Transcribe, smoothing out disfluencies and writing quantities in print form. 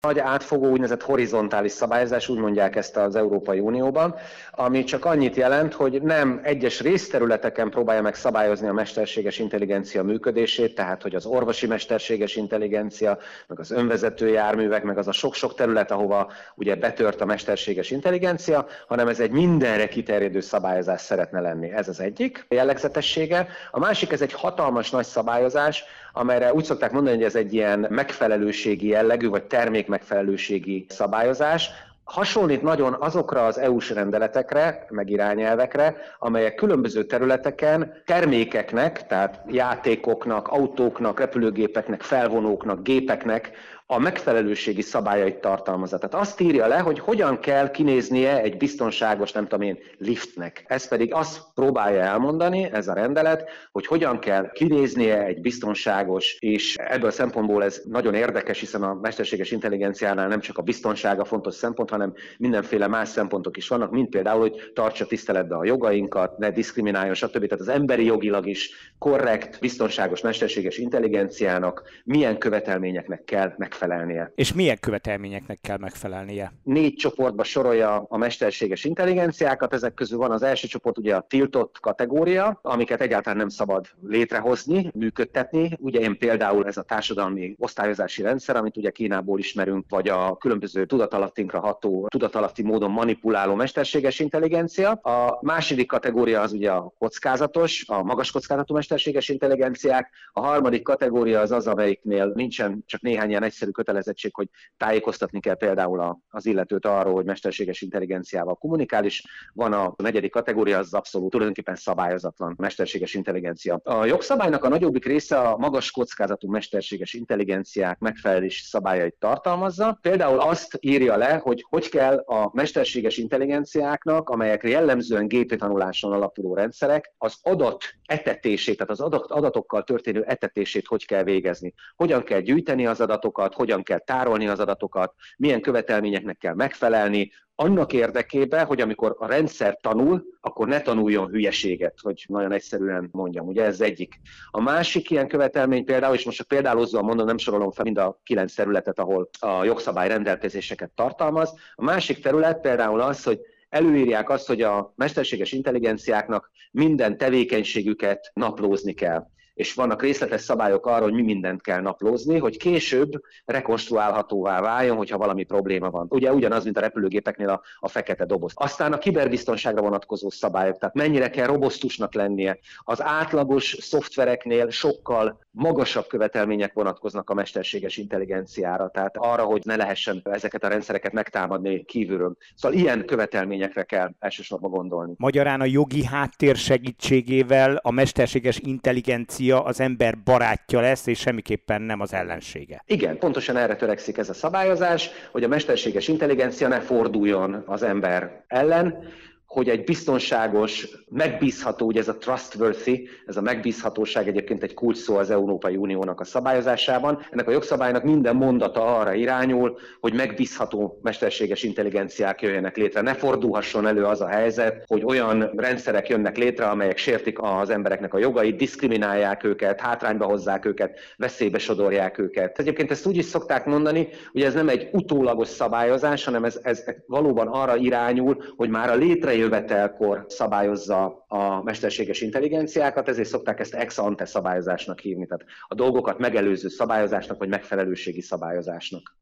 Nagy átfogó úgynevezett horizontális szabályozás, úgy mondják ezt az Európai Unióban, ami csak annyit jelent, hogy nem egyes részterületeken próbálja meg szabályozni a mesterséges intelligencia működését, tehát hogy az orvosi mesterséges intelligencia, meg az önvezető járművek, meg az a sok-sok terület, ahova ugye betört a mesterséges intelligencia, hanem ez egy mindenre kiterjedő szabályozás szeretne lenni. Ez az egyik jellegzetessége. A másik, ez egy hatalmas nagy szabályozás, amelyre úgy szokták mondani, hogy ez egy ilyen megfelelőségi jellegű, vagy termékmegfelelőségi szabályozás. Hasonlít nagyon azokra az EU-s rendeletekre, meg irányelvekre, amelyek különböző területeken termékeknek, tehát játékoknak, autóknak, repülőgépeknek, felvonóknak, gépeknek a megfelelőségi szabályait tartalmazza. Tehát azt írja le, hogy hogyan kell kinéznie egy biztonságos, nem tudom én, liftnek. Ez pedig azt próbálja elmondani, ez a rendelet, hogy hogyan kell kinéznie egy biztonságos, és ebből a szempontból ez nagyon érdekes, hiszen a mesterséges intelligenciánál nem csak a biztonsága fontos szempont, hanem mindenféle más szempontok is vannak, mint például, hogy tartsa tiszteletbe a jogainkat, ne diszkrimináljon, stb. Tehát az emberi jogilag is korrekt, biztonságos mesterséges intelligenciának milyen követelményeknek kell megfelelnie. És milyen követelményeknek kell megfelelnie? 4 csoportba sorolja a mesterséges intelligenciákat, ezek közül van az első csoport ugye a tiltott kategória, amiket egyáltalán nem szabad létrehozni, működtetni. Ugye én például ez a társadalmi osztályozási rendszer, amit ugye Kínából ismerünk, vagy a különböző tudatalattinkra ható, tudatalatti módon manipuláló mesterséges intelligencia. A második kategória az ugye a kockázatos, a magas kockázatú mesterséges intelligenciák. A harmadik kategória az az, amelyiknél nincsen csak néhány ilyen egyszerű kötelezettség, hogy tájékoztatni kell például az illetőt arról, hogy mesterséges intelligenciával kommunikál, és van a negyedik kategória, az abszolút tulajdonképpen szabályozatlan mesterséges intelligencia. A jogszabálynak a nagyobbik része a magas kockázatú mesterséges intelligenciák megfelelési szabályait tartalmazza. Például azt írja le, hogy kell a mesterséges intelligenciáknak, amelyek jellemzően gépi tanuláson alapuló rendszerek, az adat etetését, tehát az adatokkal történő etetését hogy kell végezni. Hogyan kell gyűjteni az adatokat, hogyan kell tárolni az adatokat, milyen követelményeknek kell megfelelni, annak érdekében, hogy amikor a rendszer tanul, akkor ne tanuljon hülyeséget, hogy nagyon egyszerűen mondjam, ugye ez egyik. A másik ilyen követelmény például, és most csak példálozóan mondom, nem sorolom fel mind a 9 területet, ahol a jogszabály rendelkezéseket tartalmaz. A másik terület például az, hogy előírják azt, hogy a mesterséges intelligenciáknak minden tevékenységüket naplózni kell. És vannak részletes szabályok arra, hogy mi mindent kell naplózni, hogy később rekonstruálhatóvá váljon, hogyha valami probléma van. Ugye ugyanaz, mint a repülőgépeknél a fekete doboz. Aztán a kiberbiztonságra vonatkozó szabályok, tehát mennyire kell robosztusnak lennie. Az átlagos szoftvereknél sokkal magasabb követelmények vonatkoznak a mesterséges intelligenciára, tehát arra, hogy ne lehessen ezeket a rendszereket megtámadni kívülről. Szóval ilyen követelményekre kell elsősorban gondolni. Magyarán a jogi háttér segítségével a mesterséges intelligencia az ember barátja lesz, és semmiképpen nem az ellensége. Igen, pontosan erre törekszik ez a szabályozás, hogy a mesterséges intelligencia ne forduljon az ember ellen, hogy egy biztonságos, megbízható, ugye ez a trustworthy, ez a megbízhatóság egyébként egy kulcsszó az Európai Uniónak a szabályozásában. Ennek a jogszabálynak minden mondata arra irányul, hogy megbízható mesterséges intelligenciák jöjjenek létre. Ne fordulhasson elő az a helyzet, hogy olyan rendszerek jönnek létre, amelyek sértik az embereknek a jogait, diszkriminálják őket, hátrányba hozzák őket, veszélybe sodorják őket. Egyébként ezt úgy is szokták mondani, hogy ez nem egy utólagos szabályozás, hanem ez valóban arra irányul, hogy már a jövetelkor szabályozza a mesterséges intelligenciákat, ezért szokták ezt ex ante szabályozásnak hívni, tehát a dolgokat megelőző szabályozásnak, vagy megfelelőségi szabályozásnak.